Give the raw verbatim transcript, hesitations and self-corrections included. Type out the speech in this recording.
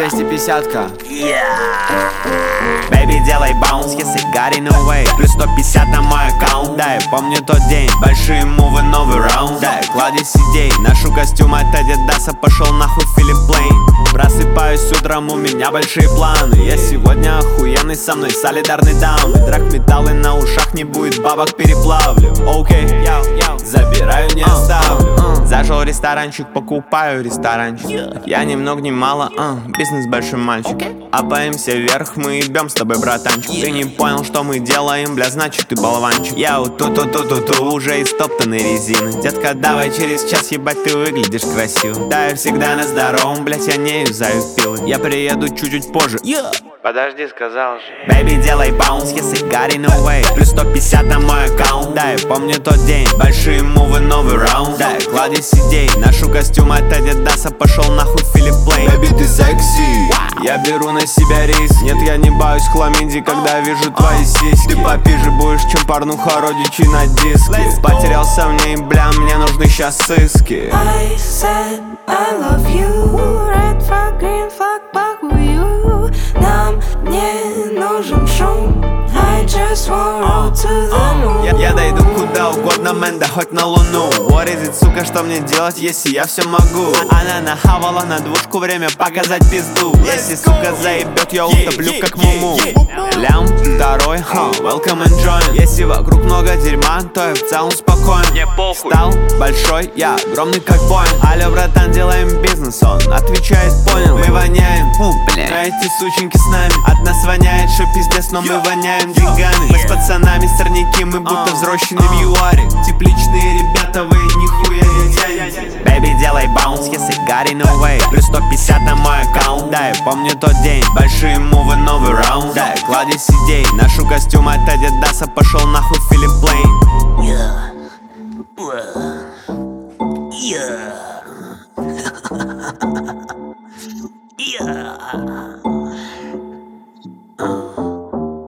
двести пятьдесят-ка. Baby, делай баунс, если Гарри no way. Плюс сто пятьдесят на мой аккаунт. Да, я помню тот день, большие мувы, новый раунд. Да, кладезь идей, ношу костюм от Адидаса. Пошел нахуй Филипп Плейн. Просыпаюсь утром, у меня большие планы. Я сегодня охуенный, со мной солидарный даун. Драгметаллы на ушах, не будет бабок, переплавлю. Окей, okay. Забираю, не оставлю. Зашел в ресторанчик, покупаю ресторанчик. Я ни много ни мало, uh, бизнес большой мальчик. Апаемся вверх, мы ебем с тобой, братанчик. Ты не понял, что мы делаем, бля, значит ты болванчик. Я у ту-ту-ту-ту-ту, уже из топтанной резины. Детка, давай через час, ебать, ты выглядишь красиво. Да, я всегда на здоровом, блять, я не юзаю пилы. Я приеду чуть-чуть позже. Подожди, сказал же. Baby, делай баунс, если Гарри no way. Плюс сто пятьдесят на мой аккаунт. Да, я помню тот день, большие мувы, новый раунд. Да, кладезь идей, ношу костюм от Адидаса. Пошел нахуй Филипп Плейн. Baby, ты секси. Я беру на себя риск. Нет, я не боюсь хламиди, когда вижу твои сиськи. Ты попиже будешь, чем порнуха, родичи на диске. Потерялся в ней, бля, мне нужны щас сыски. I said I love you. Red flag, green flag, back with you. Нам не нужен шум. I just want roll to the moon. Я, я дойду куда угодно, мэн, да хоть на луну. What is it, сука, что мне делать, если я все могу? Она нахавала на двушку, время показать пизду. Если, сука, заебет, я утоплю как муму. Лям, второй, ха, welcome and join. Если вокруг много дерьма, то я в целом спокоен. Мне похуй. Стал большой, я огромный как Боинг. Алло, братан, делаем бизнес, он отвечает, понял. Мы воняем, фу, бля, а эти сученьки с нами. От нас воняет, что пиздец, но мы воняем деньгами. Мы с пацанами сорняки, мы будто взрослены в ЮАРе. Тепличные ребята, вы нихуя не тянете. Baby, делай баунс, если Гарри no way. Плюс сто пятьдесят на мой аккаунт. Да, я помню тот день, большие мувы, новый раунд. Да, кладезь идей, ношу костюм от Адидаса. Пошел нахуй Филипп Плейн.